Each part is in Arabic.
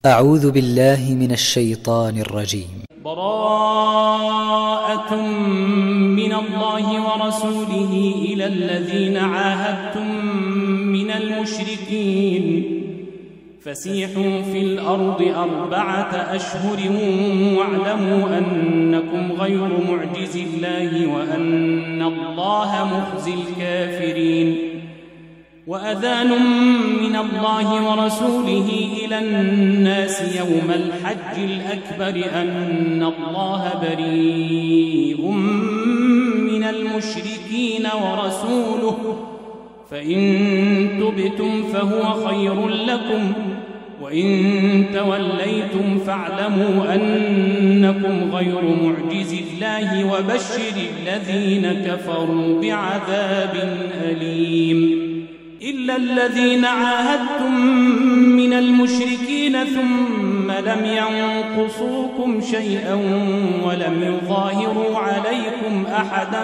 أعوذ بالله من الشيطان الرجيم. براءة من الله ورسوله إلى الذين عاهدتم من المشركين فسيحوا في الأرض 4 أشهر واعلموا أنكم غير معجز الله وأن الله مخزي الكافرين. وأذان من الله ورسوله إلى الناس يوم الحج الأكبر أن الله بريء من المشركين ورسوله فإن تبتم فهو خير لكم وإن توليتم فاعلموا أنكم غير معجز الله وبشر الذين كفروا بعذاب أليم. إلا الذين عاهدتم من المشركين ثم لم ينقصوكم شيئا ولم يظاهروا عليكم أحدا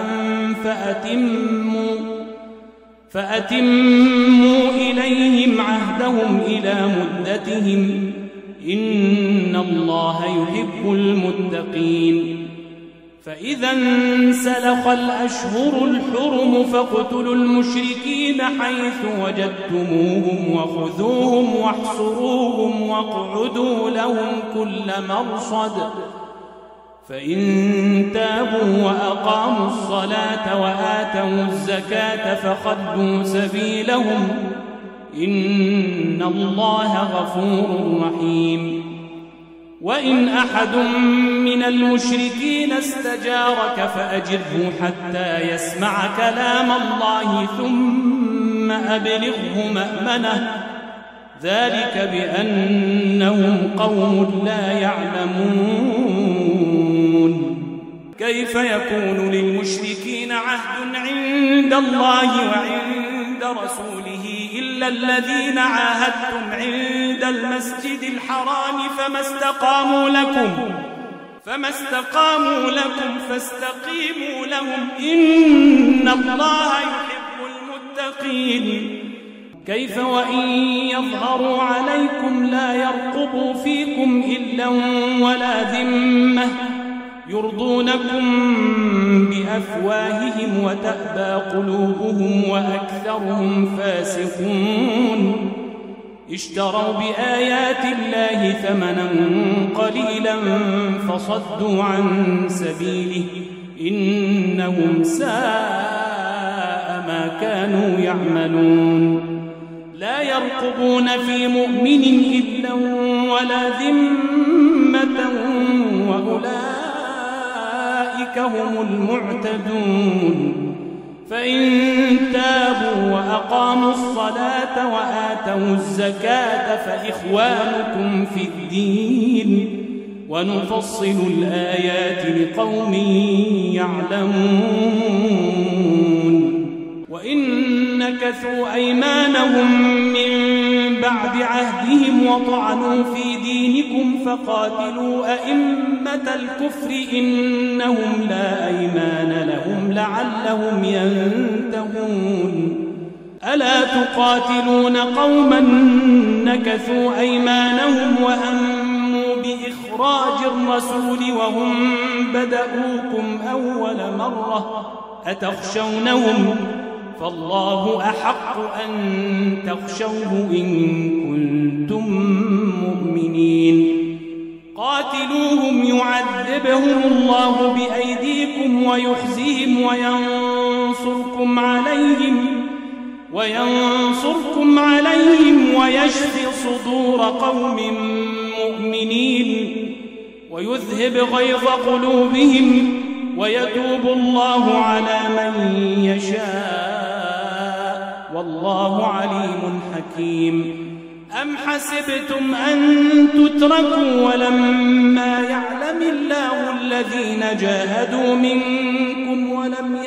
فأتموا إليهم عهدهم إلى مدتهم إن الله يحب المتقين. فإذا انسلخ الأشهر الحرم فاقتلوا المشركين حيث وجدتموهم وخذوهم واحصروهم واقعدوا لهم كل مرصد فإن تابوا وأقاموا الصلاة وآتوا الزكاة فخلوا سبيلهم إن الله غفور رحيم. وإن أحد من المشركين استجارك فأجره حتى يسمع كلام الله ثم أبلغه مأمنه ذلك بأنهم قوم لا يعلمون. كيف يكون للمشركين عهد عند الله وعند رسوله إلا الذين عاهدتم عند المسجد الحرام فما استقاموا لكم فاستقيموا لهم إن الله يحب المتقين. كيف وإن يظهروا عليكم لا يرقبوا فيكم إلا ولا ذمة يرضونكم بأفواههم وتأبى قلوبهم وأكثرهم فاسقون. اشتروا بآيات الله ثمنا قليلا فصدوا عن سبيله إنهم ساء ما كانوا يعملون. لا يرقبون في مؤمن إلا ولا ذمة وأولئك هم المعتدون. فإن تابوا وأقاموا الصلاة وآتوا الزكاة فإخوانكم في الدين ونفصل الآيات لقوم يعلمون. وإن نكثوا أيمانهم من بعد عهدهم وطعنوا في دينكم فقاتلوا أئمة الكفر إنهم لا أيمان لهم لعلهم ينتهون. ألا تقاتلون قوما نكثوا أيمانهم وهموا بإخراج الرسول وهم بدأوكم أول مرة أتخشونهم فالله أحق أن تخشوه إن كنتم مؤمنين. قاتلوهم يعذبهم الله بأيديكم ويخزيهم وينصركم عليهم ويشفي صدور قوم مؤمنين ويذهب غيظ قلوبهم ويتوب الله على من يشاء والله عليم حكيم. أم حسبتم أن تتركوا ولما يعلم الله الذين جاهدوا منكم ولم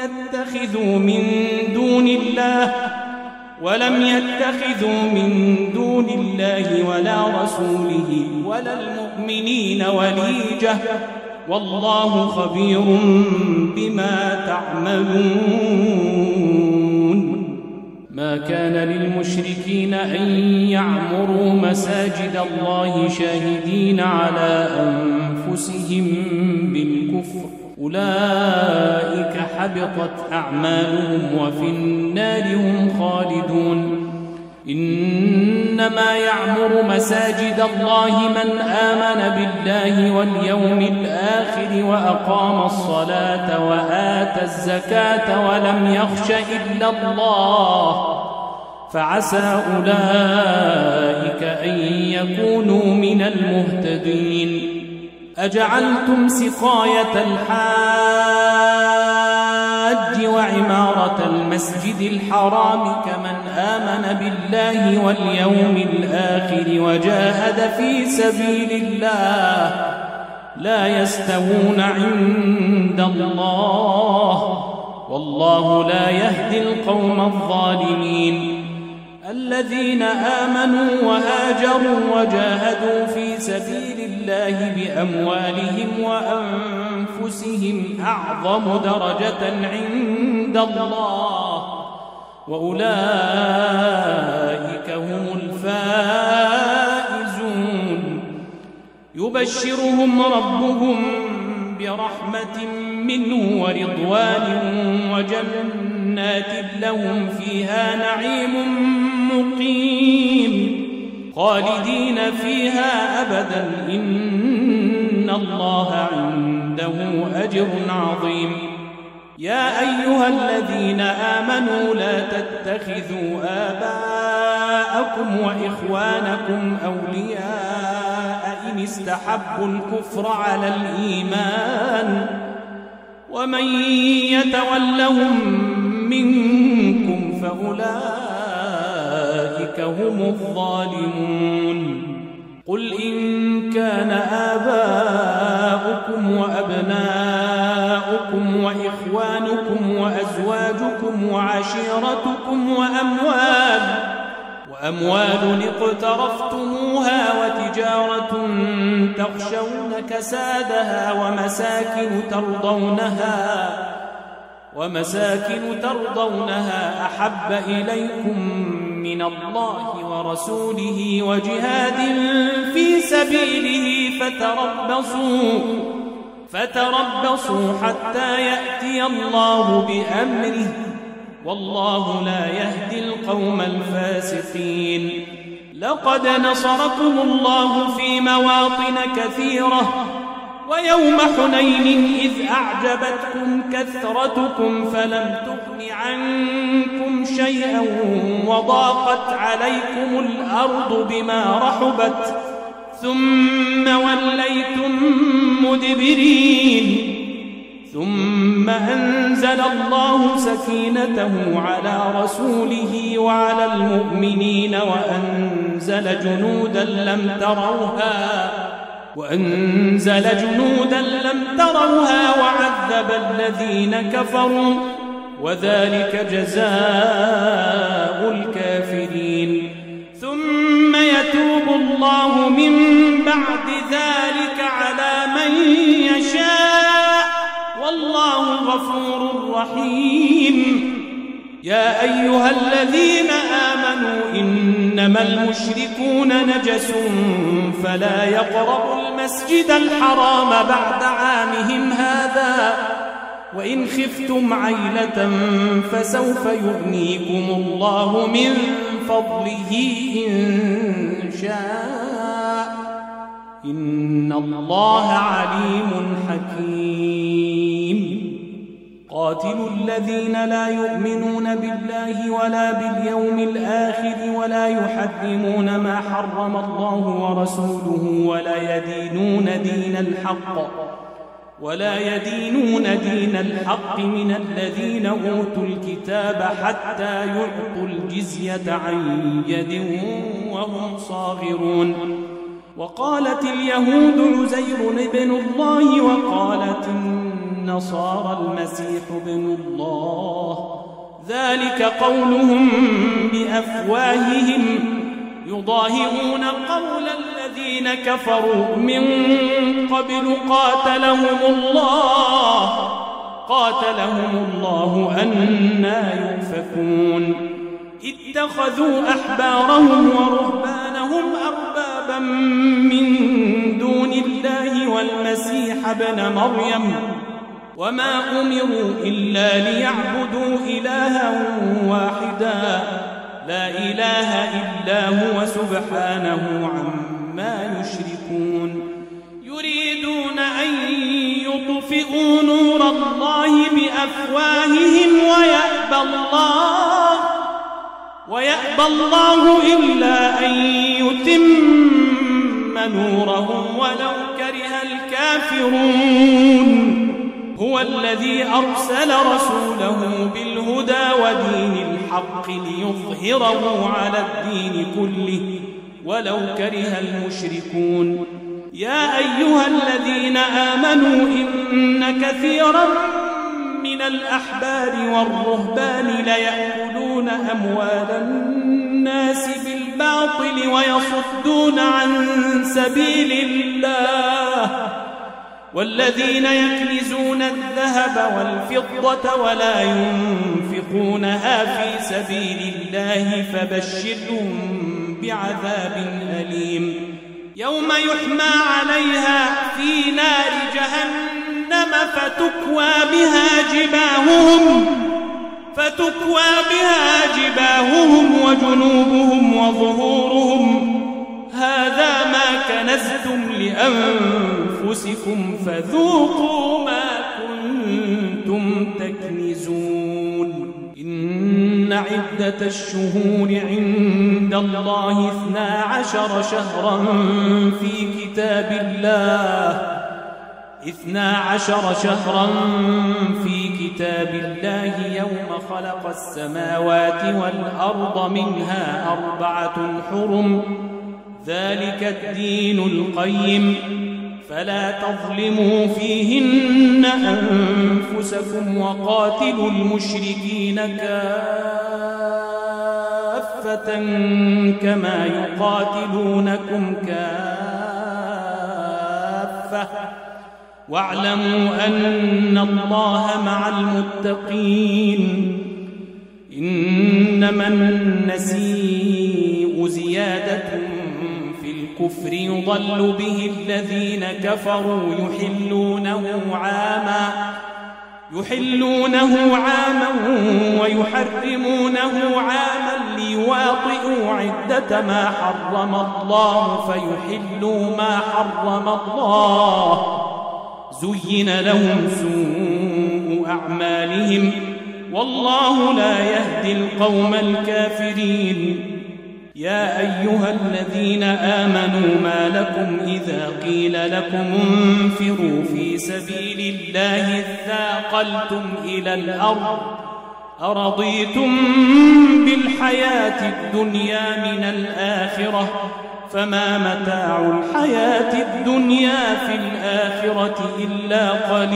يتخذوا من دون الله ولا رسوله ولا المؤمنين وليجة والله خبير بما تعملون. ما كان للمشركين أن يعمروا مساجد الله شاهدين على أنفسهم بالكفر أولئك حبطت أعمالهم وفي النار هم خالدون إنما يعمر مساجد الله من آمن بالله واليوم الآخر وأقام الصلاة وآتى الزكاة ولم يخش إلا الله فعسى أولئك أن يكونوا من المهتدين أجعلتم سقاية الحاج وعمارة المسجد الحرام كمن آمن بالله واليوم الآخر وجاهد في سبيل الله لا يستوون عند الله والله لا يهدي القوم الظالمين الذين آمنوا وهاجروا وجاهدوا في سبيل الله بأموالهم وأنفسهم أعظم درجة عند الله وأولئك هم الفائزون يبشرهم ربهم برحمة منه ورضوان وجنات لهم فيها نعيم مقيم خالدين فيها أبدا إن الله عنده أجر عظيم يا أيها الذين آمنوا لا تتخذوا آباءكم وإخوانكم أولياء إن استحبوا الكفر على الإيمان ومن يتولهم منكم فأولئك هم الظالمون قل إن كان آباؤكم وأبناؤكم وإخوانكم وأزواجكم وعشيرتكم وأموال اقترفتموها وتجارة تخشون كسادها ومساكن ترضونها أحب إليكم من الله ورسوله وجهاد في سبيله فتربصوا حتى يأتي الله بأمره والله لا يهدي القوم الفاسقين لقد نصركم الله في مواطن كثيرة ويوم حنين إذ أعجبتكم كثرتكم فلم تغن عنكم شيئا وضاقت عليكم الأرض بما رحبت ثم وليتم مدبرين ثم أنزل الله سكينته على رسوله وعلى المؤمنين وأنزل جنودا لم تروها وعذب الذين كفروا وذلك جزاء الكافرين ثم يتوب الله من بعد ذلك على من يشاء والله غفور رحيم يا أيها الذين آمنوا إنما المشركون نجس فلا يقربوا المسجد الحرام بعد عامهم هذا وإن خفتم عيلة فسوف يغنيكم الله من فضله إن شاء إن الله عليم حكيم قاتلوا الذين لا يؤمنون بالله ولا باليوم الآخر ولا يحرمون ما حرم الله ورسوله ولا يدينون دين الحق من الذين أوتوا الكتاب حتى يعطوا الجزية عن يد وهم صاغرون وقالت اليهود عزير ابن الله وقالت النصارى المسيح ابن الله ذلك قولهم بأفواههم يضاهئون قول الذين كفروا من قبل قاتلهم الله أنى يؤفكون اتخذوا أحبارهم ورهبانهم أربابا من دون الله والمسيح ابن مريم وما أمروا إلا ليعبدوا إلها واحدا لا إله إلا هو سبحانه عما يشركون يريدون أن يطفئوا نور الله بأفواههم ويأبى الله إلا أن يتم نورهم ولو كره الكافرون هو الذي أرسل رسوله بالهدى ودين الحق ليظهره على الدين كله ولو كره المشركون يا أيها الذين آمنوا إن كثيرا من الأحبار والرهبان ليأكلون أموال الناس بالباطل ويصدون عن سبيل الله والذين يكنزون الذهب والفضة ولا ينفقونها في سبيل الله فبشرهم بعذاب أليم يوم يحمى عليها في نار جهنم فتكوى بها جباههم وجنوبهم وظهورهم هذا ما كنزتم لأنفسكم فذوقوا ما كنتم تكنزون إن عدة الشهور عند الله 12 شهرا في كتاب الله 12 شهرا في كتاب الله يوم خلق السماوات والأرض منها 4 حرم ذلك الدين القيم فلا تظلموا فيهن أنفسكم وقاتلوا المشركين كافة كما يقاتلونكم كافة واعلموا أن الله مع المتقين إنما النسيء زيادة في الكفر يضل به الذين كفروا يحلونه عاما ويحرمونه عاما ليواطئوا عدة ما حرم الله فيحلوا ما حرم الله زين لهم سوء أعمالهم والله لا يهدي القوم الكافرين يا أيها الذين آمنوا ما لكم إذا قيل لكم انفروا في سبيل الله اثاقلتم إلى الأرض أرضيتم بالحياة الدنيا من الآخرة فما متاع الحياة الدنيا في الآخرة إلا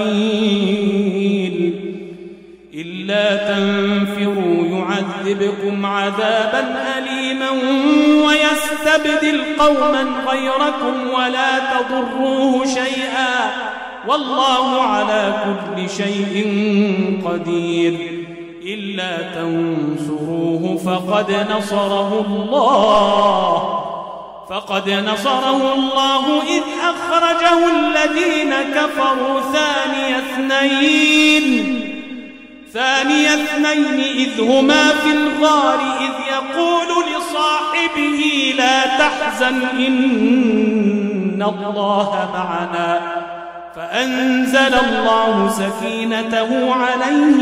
قليل إلا تنفروا يعذبكم عذابا أليما ويستبدل قوما غيركم ولا تضروه شيئا والله على كل شيء قدير إلا تنصروه فقد نصره الله إذ أخرجه الذين كفروا ثاني اثنين إذ هما في الغار إذ يقول لصاحبه لا تحزن إن الله معنا فأنزل الله سكينته عليه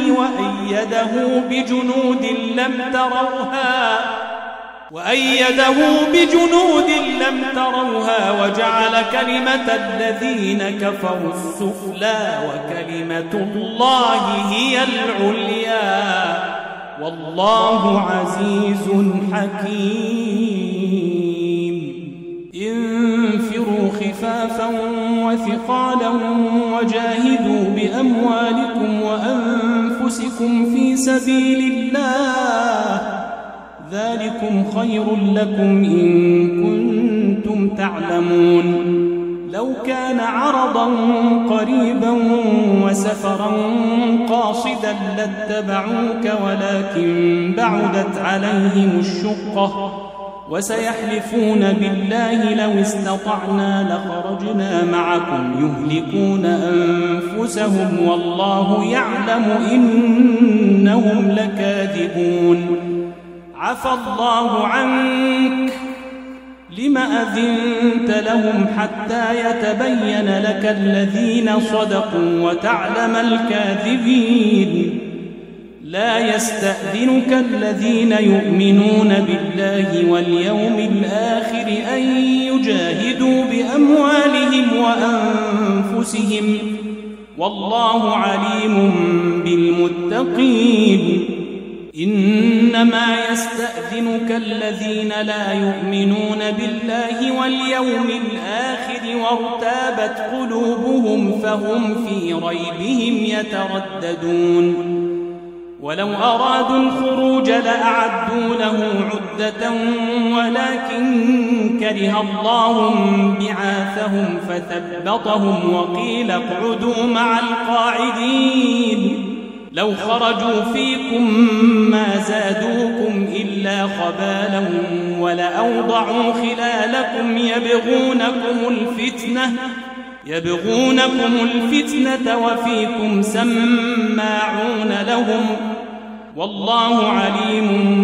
وأيده بجنود لم تروها وجعل كلمة الذين كفروا السفلى وكلمة الله هي العليا والله عزيز حكيم انفروا خفافا وثقالا وجاهدوا بأموالكم وأنفسكم في سبيل الله ذلكم خير لكم إن كنتم تعلمون لو كان عرضا قريبا وسفرا قاصدا لاتبعوك ولكن بعدت عليهم الشقة وسيحلفون بالله لو استطعنا لخرجنا معكم يهلكون أنفسهم والله يعلم إنهم لكاذبون عفى الله عنك لم أذنت لهم حتى يتبين لك الذين صدقوا وتعلم الكاذبين لا يستأذنك الذين يؤمنون بالله واليوم الآخر أن يجاهدوا بأموالهم وأنفسهم والله عليم بالمتقين إنما يستأذنك الذين لا يؤمنون بالله واليوم الآخر وارتابت قلوبهم فهم في ريبهم يترددون ولو أرادوا الخروج لأعدوا له عدة ولكن كره الله بعاثهم فثبطهم وقيل اقعدوا مع القاعدين لو خرجوا فيكم ما زادوكم إلا خبالا ولأوضعوا خلالكم يبغونكم الفتنة وفيكم سماعون لهم والله عليم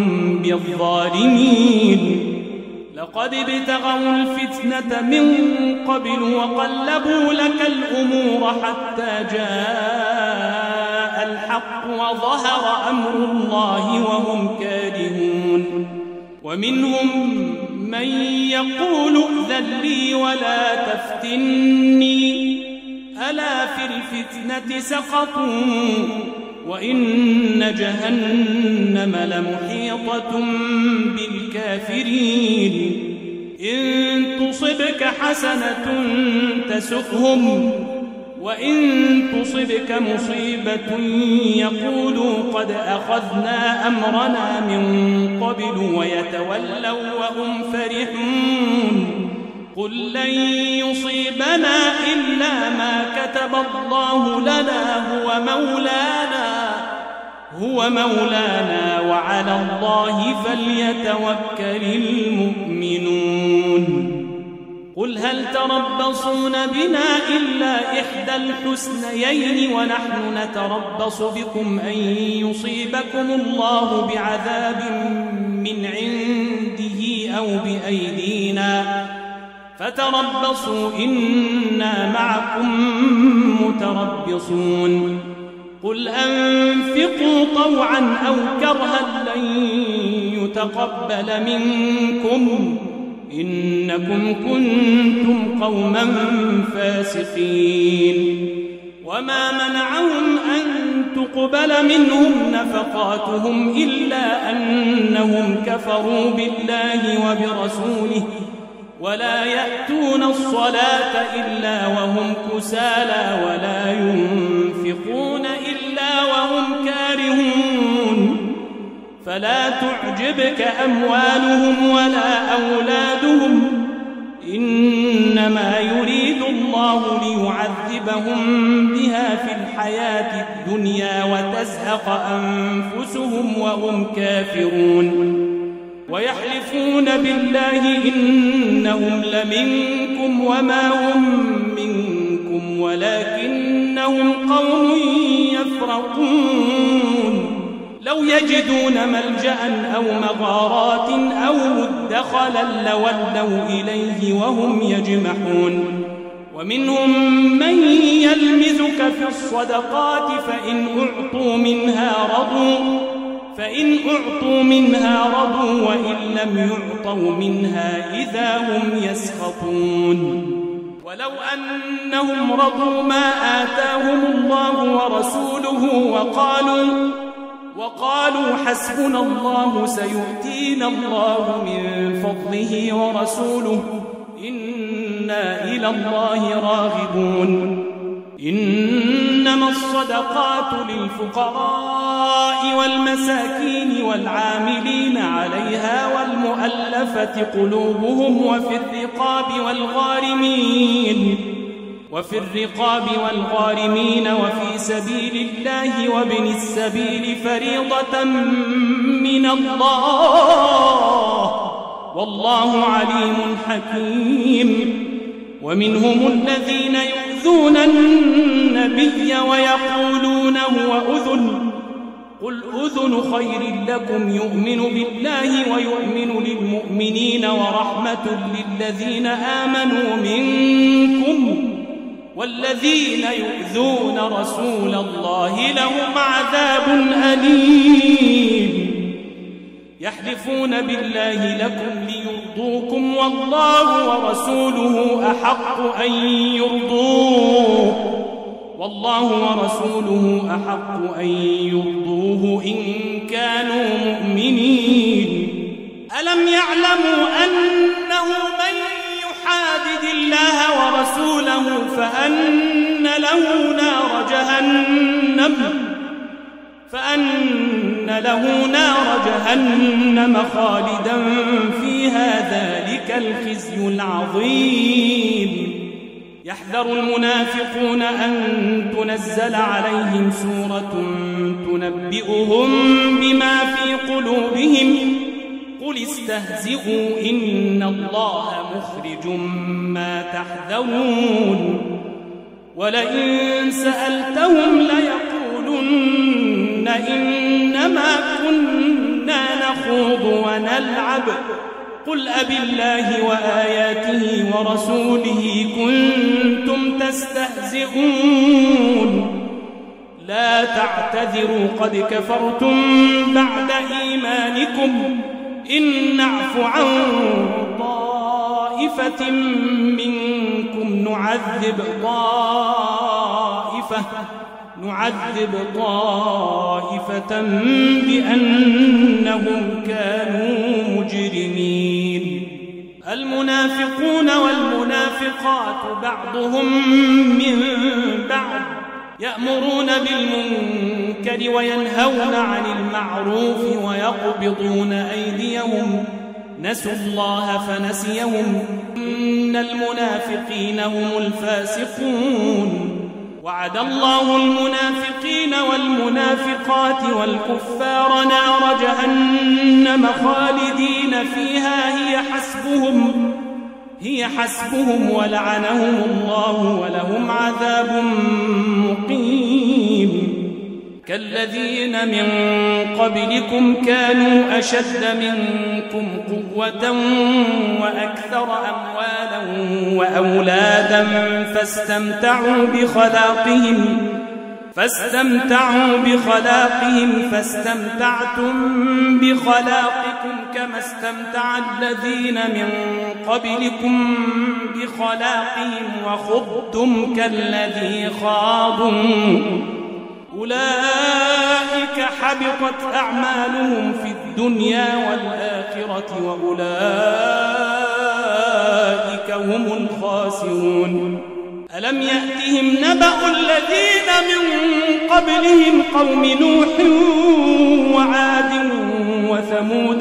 بالظالمين لقد ابتغوا الفتنة من قبل وقلبوا لك الأمور حتى جاء الحق وظهر أمر الله وهم كارهون ومنهم من يقول ائذن لي ولا تفتني ألا في الفتنة سقطوا وإن جهنم لمحيطة بالكافرين إن تصبك حسنة تسؤهم وإن تصبك مصيبة يقولوا قد أخذنا أمرنا من قبل ويتولوا وهم فرحون قل لن يصيبنا إلا ما كتب الله لنا هو مولانا وعلى الله فليتوكل المؤمنون قل هل تربصون بنا إلا إحدى الحسنيين ونحن نتربص بكم أن يصيبكم الله بعذاب من عنده أو بأيدينا فتربصوا إنا معكم متربصون قل أنفقوا طوعا أو كرها لن يتقبل منكم إنكم كنتم قوما فاسقين وما منعهم أن تقبل منهم نفقاتهم إلا أنهم كفروا بالله وبرسوله ولا يأتون الصلاة إلا وهم كسالى ولا ينفقون إلا وهم كارهون فلا تعجبك أموالهم ولا أولادهم إنما يريد الله ليعذبهم بها في الحياة الدنيا وتزهق أنفسهم وهم كافرون ويحلفون بالله إنهم لمنكم وما هم منكم ولكنهم قوم يفرقون لو يجدون ملجأ أو مغارات أو مدخلا لولوا إليه وهم يجمحون ومنهم من يلمزك في الصدقات فإن أعطوا منها رضوا وإن لم يعطوا منها إذا هم يسخطون ولو أنهم رضوا ما آتاهم الله ورسوله وقالوا حسبنا الله سيؤتينا الله من فضله ورسوله إنا إلى الله راغبون إن إنما الصدقات للفقراء والمساكين والعاملين عليها والمؤلفة قلوبهم وفي الرقاب والغارمين وفي سبيل الله وابن السبيل فريضة من الله والله عليم حكيم. ومنهم الذين يؤذون النبي ويقولون هو أذن قل أذن خير لكم يؤمن بالله ويؤمن للمؤمنين ورحمة للذين آمنوا منكم والذين يؤذون رسول الله لهم عذاب أليم. يحلفون بالله لكم ليرضوكم والله ورسوله أحق أن يرضوه إن كانوا مؤمنين. ألم يعلموا أنه من يحادد الله ورسوله فأن له نار جهنم خالدا فيها ذلك الخزي العظيم. يحذر المنافقون أن تنزل عليهم سورة تنبئهم بما في قلوبهم قل استهزئوا إن الله مخرج ما تحذرون. ولئن سألتهم ليقولن إنما كنا نخوض ونلعب قل أبالله وآياته ورسوله كنتم تستهزئون. لا تعتذروا قد كفرتم بعد إيمانكم إن نعف عن طائفة منكم نعذب طائفة بأنهم كانوا مجرمين. المنافقون والمنافقات بعضهم من بعض يأمرون بالمنكر وينهون عن المعروف ويقبضون أيديهم نسوا الله فنسيهم إن المنافقين هم الفاسقون. وعد الله المنافقين والمنافقات والكفار نار جهنم خالدين فيها هي حسبهم ولعنهم الله ولهم عذاب مقيم. كالذين من قبلكم كانوا أشد منكم قوة وأكثر أموالا وأولادا فاستمتعوا بخلاقهم فاستمتعتم بخلاقكم كما استمتع الذين من قبلكم بخلاقهم وخضتم كالذي خاضوا أولئك حبطت أعمالهم في الدنيا والآخرة وأولئك هم الخاسرون. ألم يأتهم نبأ الذين من قبلهم قوم نوح وعاد وثمود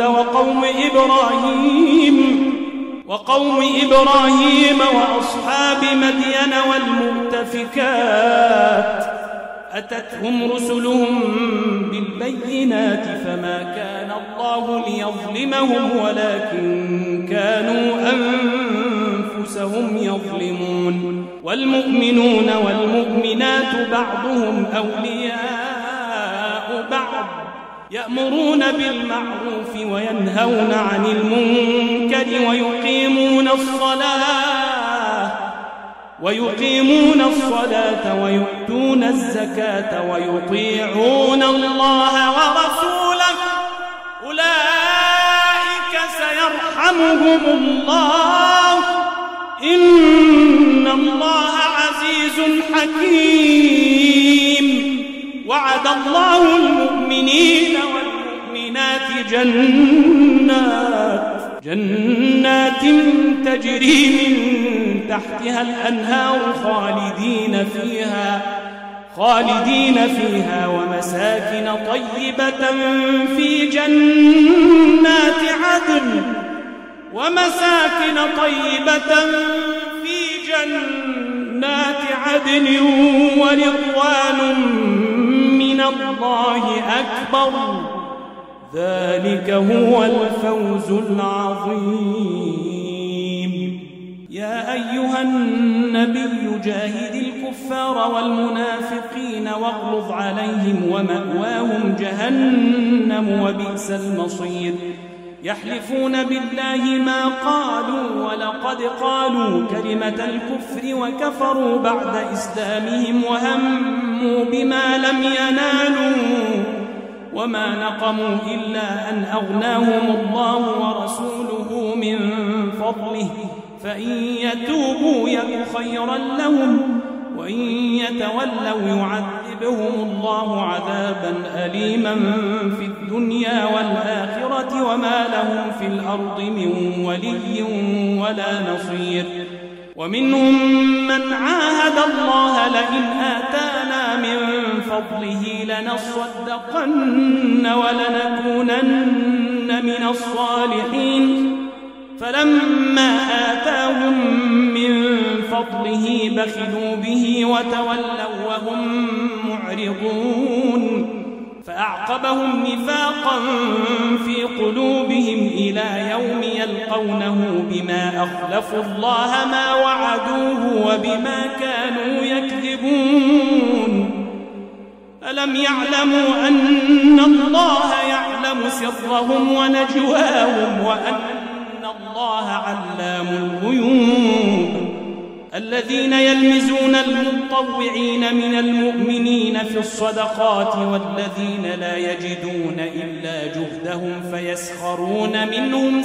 وقوم إبراهيم وأصحاب مدين والمؤتفكات أتتهم رسلهم بالبينات فما كان الله ليظلمهم ولكن كانوا أنفسهم يظلمون. والمؤمنون والمؤمنات بعضهم أولياء بعض يأمرون بالمعروف وينهون عن المنكر ويقيمون الصلاة ويؤتون الزكاة ويطيعون الله ورسوله أولئك سيرحمهم الله إن الله عزيز حكيم. وعد الله المؤمنين والمؤمنات جنات تجري من تحتها الأنهار خالدين فيها ومساكن طيبة في جنات عدن ورضوان من الله أكبر ذلك هو الفوز العظيم. يا أيها النبي جاهد الكفار والمنافقين واغلظ عليهم ومأواهم جهنم وبئس المصير. يحلفون بالله ما قالوا ولقد قالوا كلمة الكفر وكفروا بعد إسلامهم وهموا بما لم ينالوا وما نقموا إلا أن أغناهم الله ورسوله من فضله فإن يتوبوا يك خيرا لهم وإن يتولوا يعذبهم الله عذابا أليما في الدنيا والآخرة وما لهم في الأرض من ولي ولا نصير. ومنهم من عاهد الله لئن آتانا من فضله لنصدقن ولنكونن من الصالحين فلما آتاهم من فضله بخلوا به وتولوا وهم معرضون فأعقبهم نفاقا في قلوبهم إلى يوم يلقونه بما أخلفوا الله ما وعدوه وبما كانوا يكذبون. ألم يعلموا أن الله يعلم سرهم ونجواهم وأن الله علام الغيوب. الذين يلمزون المطوعين من المؤمنين في الصدقات والذين لا يجدون إلا جهدهم فيسخرون منهم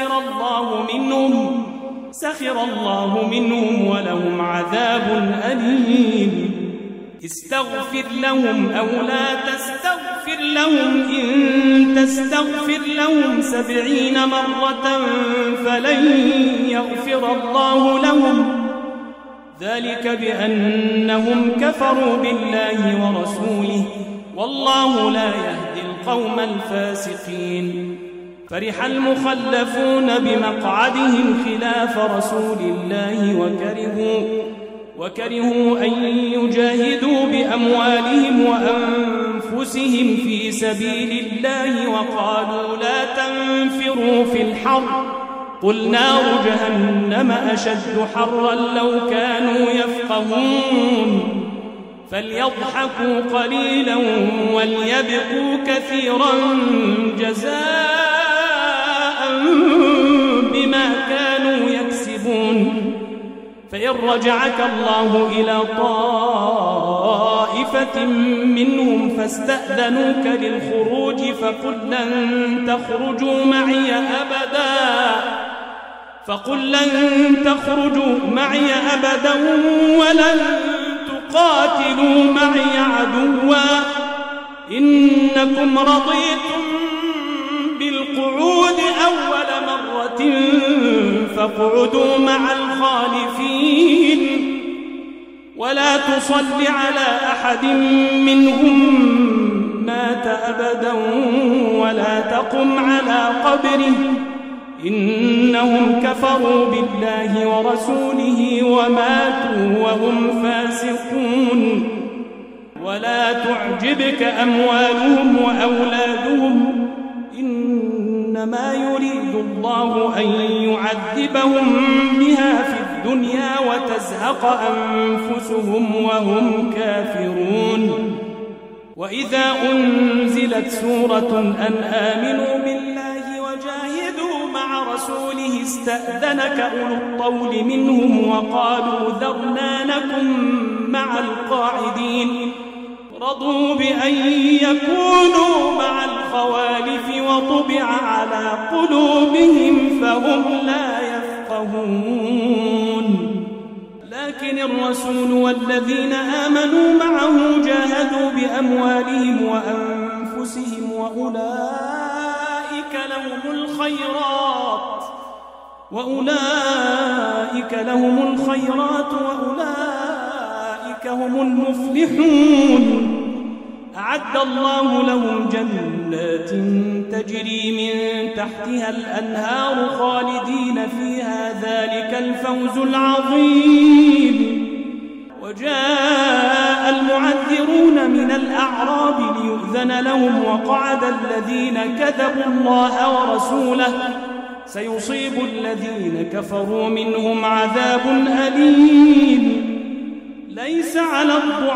سخر الله منهم ولهم عذاب أليم. استغفر لهم أو لا تستغفر لهم إن تستغفر لهم 70 مرة فلن يغفر الله لهم ذلك بأنهم كفروا بالله ورسوله والله لا يهدي القوم الفاسقين. فرح المخلفون بمقعدهم خلاف رسول الله وكرهوا أن يجاهدوا بأموالهم وأنفسهم في سبيل الله وقالوا لا تنفروا في الحر قل نار جهنم أشد حرا لو كانوا يفقهون. فليضحكوا قليلا وليبكوا كثيرا جزاء بما كانوا يكسبون. فإن رجعك الله إلى طائفة منهم فاستأذنوك للخروج فقل لن تخرجوا معي أبدا ولن تقاتلوا معي عدوا إنكم رضيتم بالقعود أول مرة فاقعدوا مع الخالفين ولا تصل على أحد منهم مات أبدا ولا تقم على قبره إنهم كفروا بالله ورسوله وماتوا وهم فاسقون. ولا تعجبك أموالهم وأولادهم إنما يريد الله أن يعذبهم بها في الدنيا وتزهق أنفسهم وهم كافرون. وإذا أنزلت سورة أن آمنوا بالله وجاهدوا مع رسوله استأذنك أولو الطول منهم وقالوا ذرنا نكن مع القاعدين رضوا بأن يكونوا مع الخوالف وطبع على قلوبهم فهم لا يفقهون. لكن الرسول والذين آمنوا معه جاهدوا بأموالهم وأنفسهم وأولئك لهم الخيرات وأولئك أولئك هم المفلحون أعد الله لهم جنات تجري من تحتها الأنهار خالدين فيها ذلك الفوز العظيم وجاء المعذرون من الأعراب ليؤذن لهم وقعد الذين كذبوا الله ورسوله سيصيب الذين كفروا منهم عذاب أليم ليس على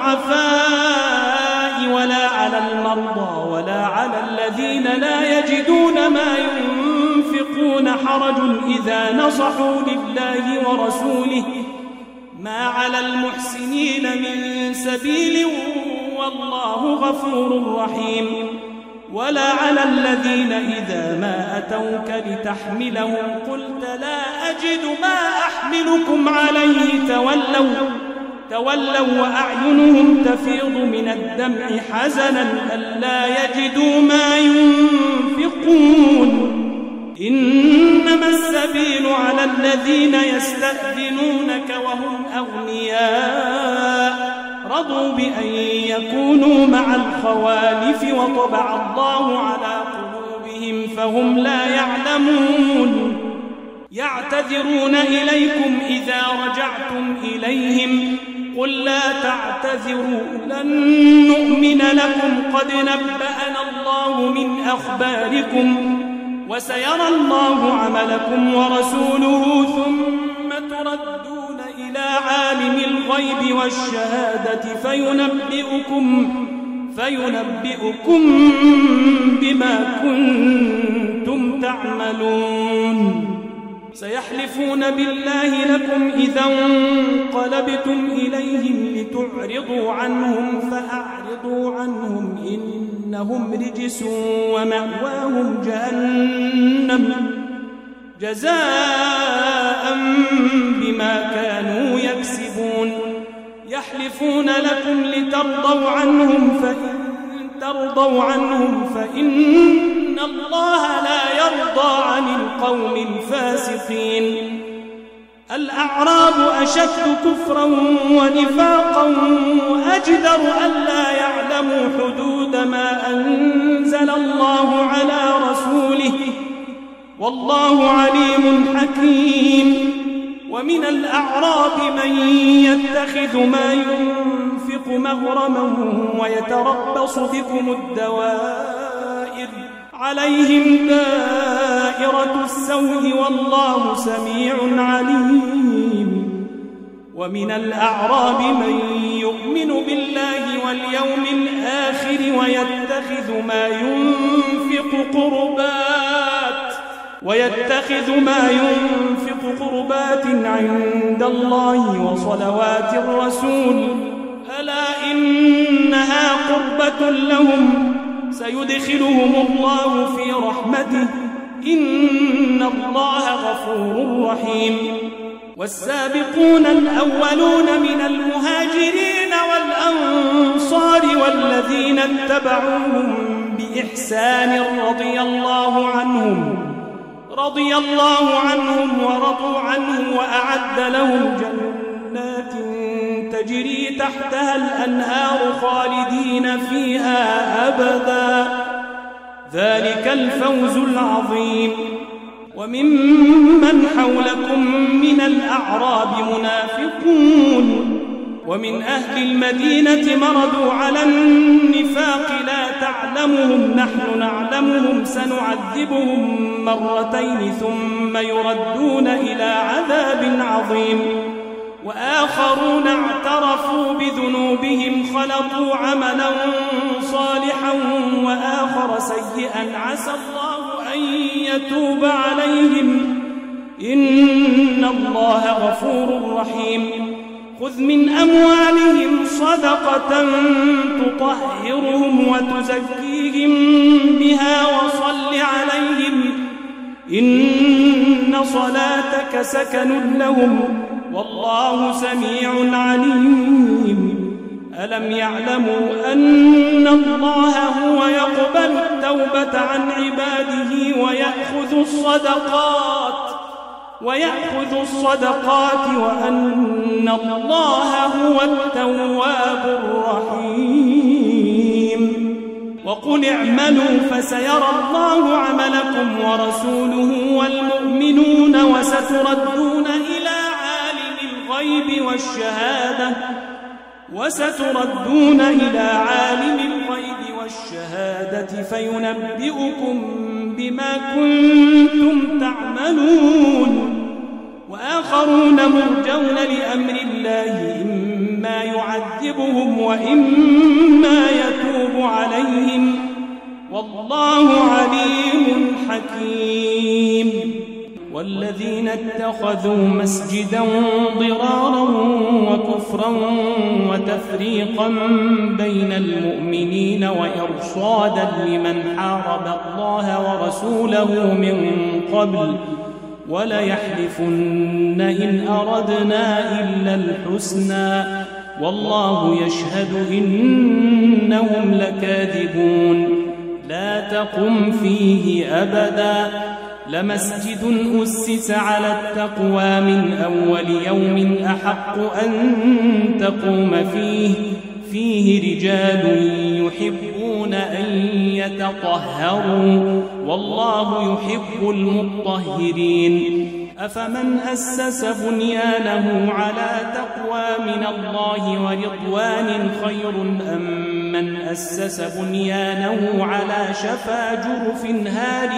الضعفاء ولا على المرضى ولا على الذين لا يجدون ما ينفقون حرج إذا نصحوا لله ورسوله ما على المحسنين من سبيل والله غفور رحيم ولا على الذين إذا ما أتوك لتحملهم قلت لا أجد ما أحملكم عليه تولوا وأعينهم تفيض من الدمع حزنا ألا يجدوا ما ينفقون إنما السبيل على الذين يستأذنونك وهم أغنياء رضوا بأن يكونوا مع الخوالف وطبع الله على قلوبهم فهم لا يعلمون يعتذرون إليكم إذا رجعتم إليهم قل لا تعتذروا لن نؤمن لكم قد نبأنا الله من أخباركم وسيرى الله عملكم ورسوله ثم تردون إلى عالم الغيب والشهادة فينبئكم بما كنتم تعملون سيحلفون بالله لكم إذا انقلبتم إليهم لتعرضوا عنهم فأعرضوا عنهم إنهم رجس ومأواهم جهنم جزاء بما كانوا يكسبون يحلفون لكم لترضوا عنهم فإن ترضوا عنهم فإن الله لا يرضى عن القوم الفاسقين الأعراب أشد كفرا ونفاقا وأجدر ألا يعلموا حدود ما أنزل الله على رسوله والله عليم حكيم ومن الأعراب من يتخذ ما ينفق مغرما ويتربص بكم الدوائر عليهم دائرة السوء والله سميع عليم ومن الأعراب من يؤمن بالله واليوم الآخر ويتخذ ما ينفق قربات عند الله وصلوات الرسول ألا إنها قربة لهم سيدخلهم الله في رحمته إن الله غفور رحيم والسابقون الأولون من المهاجرين والأنصار والذين اتبعوهم بإحسان رضي الله عنهم ورضوا عنه وأعد لهم جنات تجري تحتها الأنهار خالدين فيها أبدا ذلك الفوز العظيم وممن حولكم من الأعراب منافقون ومن أهل المدينة مردوا على النفاق لا تعلمهم نحن نعلمهم سنعذبهم مرتين ثم يردون إلى عذاب عظيم وآخرون اعترفوا بذنوبهم خلطوا عملا صالحا وآخر سيئا عسى الله أن يتوب عليهم إن الله غفور رحيم خذ من أموالهم صدقة تطهرهم وتزكيهم بها وصل عليهم إن صلاتك سكن لهم والله سميع عليم ألم يعلموا أن الله هو يقبل التوبة عن عباده ويأخذ الصدقات ويأخذ الصدقات وأن الله هو التواب الرحيم. وقل اعملوا فسيرى الله عملكم ورسوله والمؤمنون وستردون إلى عالم الغيب والشهادة فينبئكم بما كنتم تعملون. وآخرون مرجون لأمر الله إما يعذبهم وإما يتوب عليهم والله عليم حكيم. والذين اتخذوا مسجدا ضرارا وكفرا وتفريقا بين المؤمنين وإرصادا لمن حارب الله ورسوله من قبل وليحلفن إن أردنا إلا الحسنى والله يشهد إنهم لكاذبون. لا تقم فيه أبدا لمسجد أسس على التقوى من أول يوم أحق أن تقوم فيه رجال يحبون أن يتطهروا والله يحب المطهرين. أفمن أسس بنيانه على تقوى من الله ورضوان خير أم من أسس بنيانه على شفا جرف هار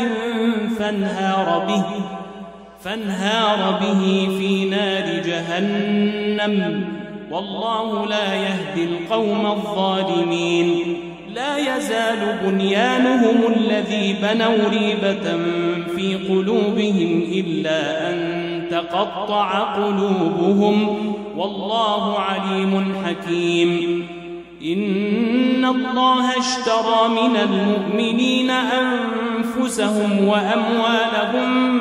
فانهار به في نار جهنم والله لا يهدي القوم الظالمين. لا يزال بنيانهم الذي بنوا ريبة في قلوبهم إلا أن تقطع قلوبهم والله عليم حكيم. إن الله اشترى من المؤمنين أنفسهم وأموالهم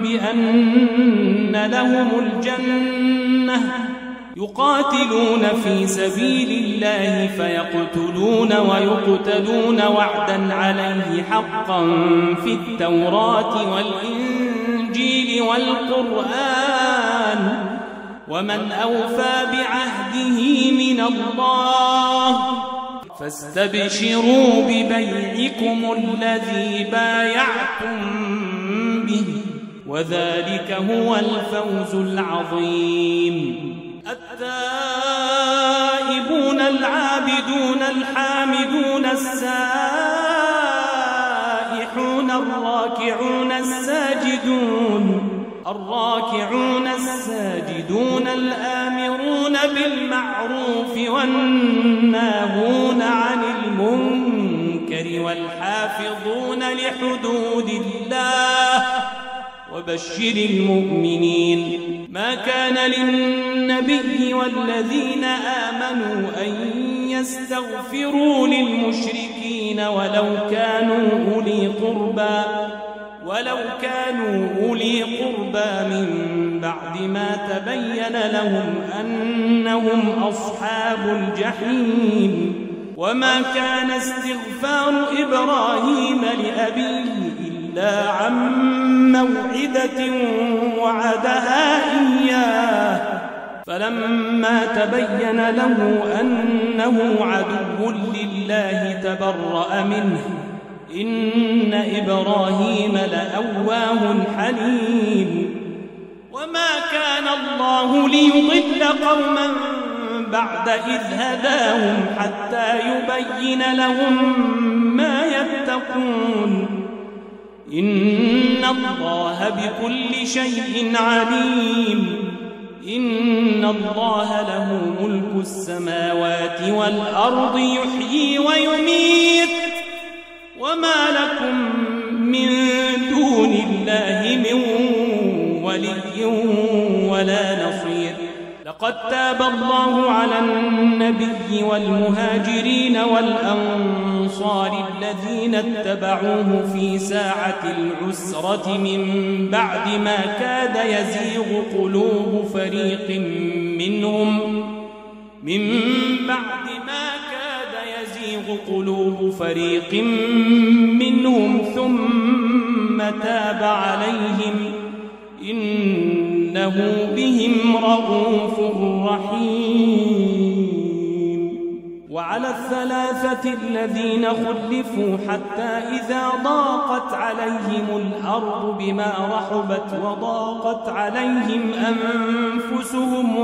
بأن لهم الجنة يقاتلون في سبيل الله فيقتلون ويقتلون وعدا عليه حقا في التوراة والإنجيل والقرآن ومن أوفى بعهده من الله فاستبشروا ببيعكم الذي بايعتم به وذلك هو الفوز العظيم. التائبون العابدون الحامدون السائحون الراكعون الساجدون الآمرون بالمعروف والناهون عن المنكر والحافظون لحدود الله وبشر المؤمنين. ما كان للنبي والذين آمنوا أن يستغفروا للمشركين ولو كانوا أولي قربى من بعد ما تبين لهم أنهم أصحاب الجحيم. وما كان استغفار إبراهيم لأبيه إلا عن موعدة وعدها إياه فلما تبين له أنه عدو لله تبرأ منه إن إبراهيم لأواه حليم. وما كان الله ليضل قوما بعد إذ هداهم حتى يبين لهم ما يتقون إن الله بكل شيء عليم. إن الله له ملك السماوات والأرض يحيي ويميت وما لكم من دون الله من ولي ولا نصير. لقد تاب الله على النبي والمهاجرين والأنصار الذين اتبعوه في ساعة العسرة من بعد ما كاد يزيغ قلوب فريق منهم ثم تاب عليهم إنه بهم رءوف رحيم. وعلى الثلاثة الذين خلفوا حتى إذا ضاقت عليهم الأرض بما رحبت وضاقت عليهم أنفسهم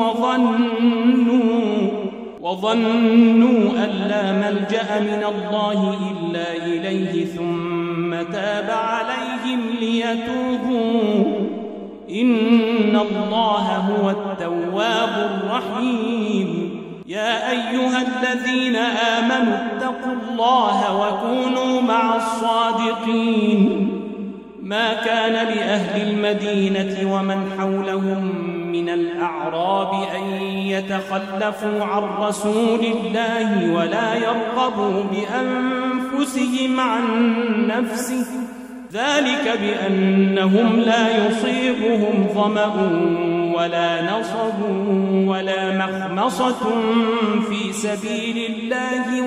وظنوا أن لا ملجأ من الله إلا إليه ثم تاب عليهم ليتوبوا إن الله هو التواب الرحيم. يا أيها الذين آمنوا اتقوا الله وكونوا مع الصادقين. ما كان لأهل المدينة ومن حولهم من الأعراب أن يتخلفوا عن رسول الله ولا يرغبوا بأنفسهم عن نفسه، ذلك بأنهم لا يصيبهم ظمأ ولا نصب ولا مخمصة في سبيل الله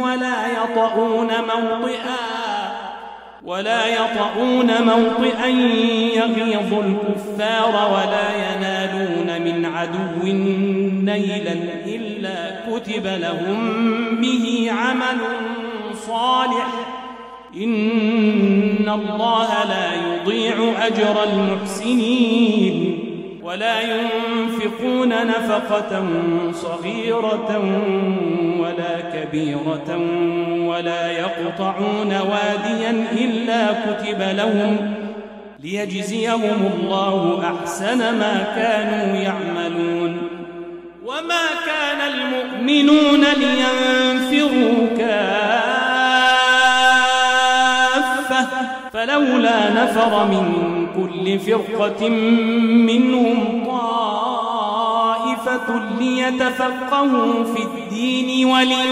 ولا يطؤون موطئا يغيظ الكفار ولا ينالون من عدو نيلا إلا كتب لهم به عمل صالح إن الله لا يضيع أجر المحسنين. ولا ينفقون نفقة صغيرة ولا كبيرة ولا يقطعون واديا إلا كتب لهم ليجزيهم الله أحسن ما كانوا يعملون. وما كان المؤمنون لينفروا كافة فلولا نفر من كل فرقة منهم طائفة ليتفقهوا في الدين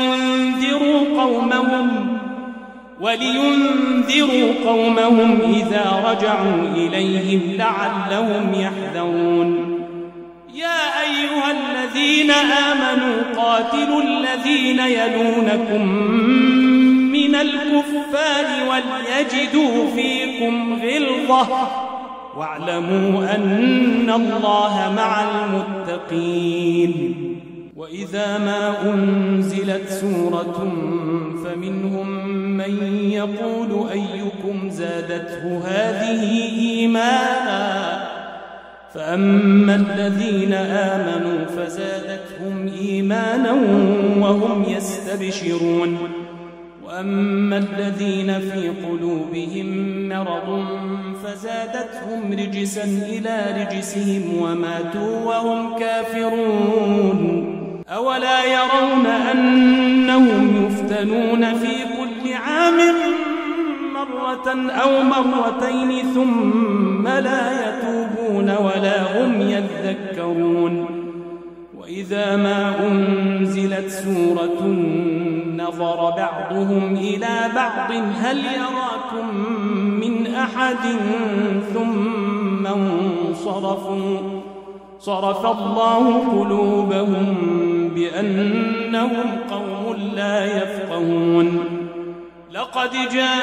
ولينذروا قومهم إذا رجعوا إليهم لعلهم يحذرون. يا أيها الذين آمنوا قاتلوا الذين يلونكم من الكفار وليجدوا فيكم غلظة واعلموا أن الله مع المتقين. وإذا ما أنزلت سورة فمنهم من يقول أيكم زادته هذه إيمانا فأما الذين آمنوا فزادتهم إيمانا وهم يستبشرون وأما الذين في قلوبهم مرض فزادتهم رجسا إلى رجسهم وماتوا وهم كافرون. أولا يرون أنهم يفتنون في كل عام مرة أو مرتين ثم لا يتوبون ولا هم يذكرون. وإذا ما أنزلت سورة نظر بعضهم إلى بعض هل يراكم من أحد ثم انصرفوا صرف الله قلوبهم بأنهم قوم لا يفقهون. لقد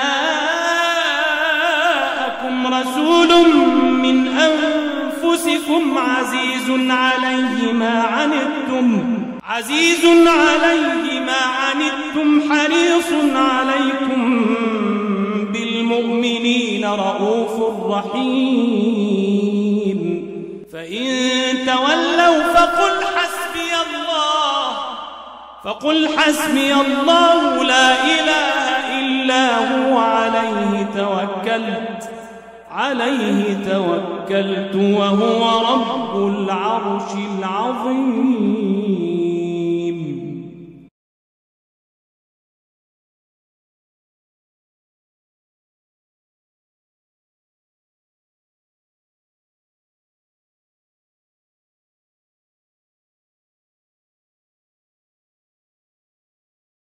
جاءكم رسول من أنفسكم عزيز عليه ما عنتم حريص عليكم بالمؤمنين رؤوف رحيم. فإن تولوا فقل حسبي الله لا إله إلا هو عليه توكلت وهو رب العرش العظيم.